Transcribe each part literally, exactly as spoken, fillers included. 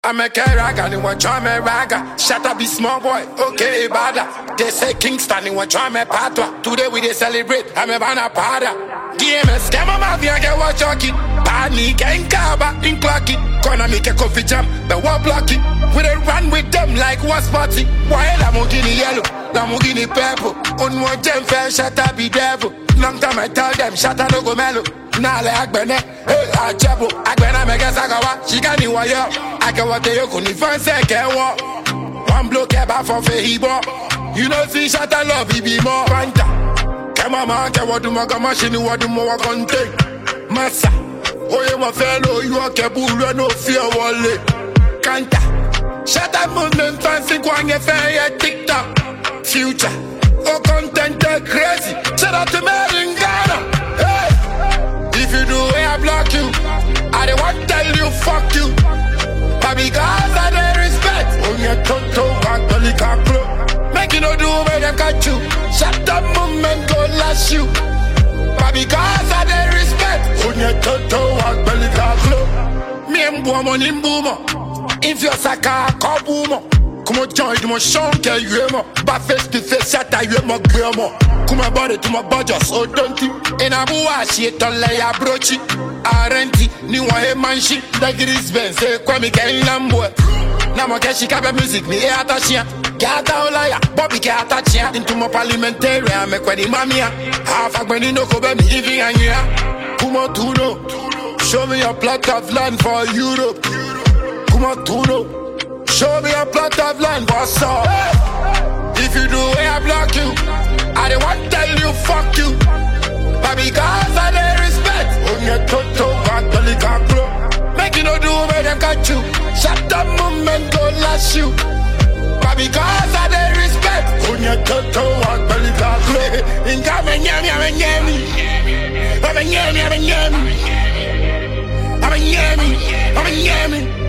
I make a rag and you want try me raga. Shut up, be small boy, okay, bada. They say Kingston, you want try me patwa. Today we they celebrate, I'm a banana pada. D M S, come on, my get what jockey. Panic and kaba in clocky. Gonna make a coffee jam, the wall blocky. We they run with them like what's party. Why Lamborghini yellow, Lamborghini purple. On one gem fair, shut up, be devil. Long time I tell them, shut up, no go mellow. Nah, like Agbene, hey, I jabo. Agbene, make a sagawa, she got me wire. I can what they couldn't find second walk. One bloke about for Fehibo. You know, see, shut up, love, be more. Panta. Come on, man, can what do my machine, what do more contain? Massa, oh, you my fellow, you are Kabul, no fear, Wally. Kanta. Shut up, movement, fancy, Kwang, fair, TikTok. Future, oh, content, crazy. Shout out to me in Ghana. Hey. If you do, I block you. I don't want to tell you, fuck you. But because I don't respect, on your tonto, Catholic club. Make you no do where they got you. Shut up, movement, go last you. But because I don't respect, on your tonto, Catholic club. Me and Boomer, in Boomer. If you're Saka, call Boomer. Come on, join my shank, you know. But face to face, shut up, you my grandma. Come on, body to my budget, so don't you? In a boa, she don't lay a brochi. Arenti, new one man shit, like it is Ben, say, Kwame Lambo. Now, my cash, cap music, me, Atachia. Gata Olaya, Bobby Catachia, into my parliamentarian, make when mamia. Half a granny no go baby, even a year. Come on, Tuno. Show me a plot of land for Europe. Come on, Tuno. Show me a plot of land for South. If you do, I block you. I don't want to tell you, fuck you. But because I don't respect, on your toto, Catholic club. Make you no do where they got you. Shut up, movement, go last you. But because I don't respect, on your toto, Catholic club. In Kamen Yami, I'm a Yami. I'm a Yami, I'm a Yami. I'm a Yami, I'm a Yami.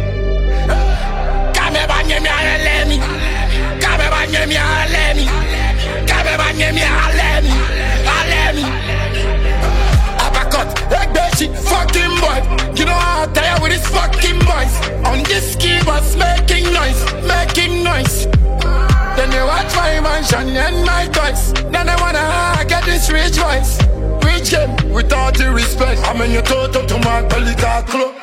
Kame banyemi alemi, kame banyemi alemi, kame banyemi alemi, alemi. Uppercut, like that shit, fucking boy. You know how I tire with this fucking voice. On this keyboard's making noise, making noise. Then they watch my mansion and my toys. Then they wanna get this rich voice, rich game without the respect. I'm in your toto to my Pelika club.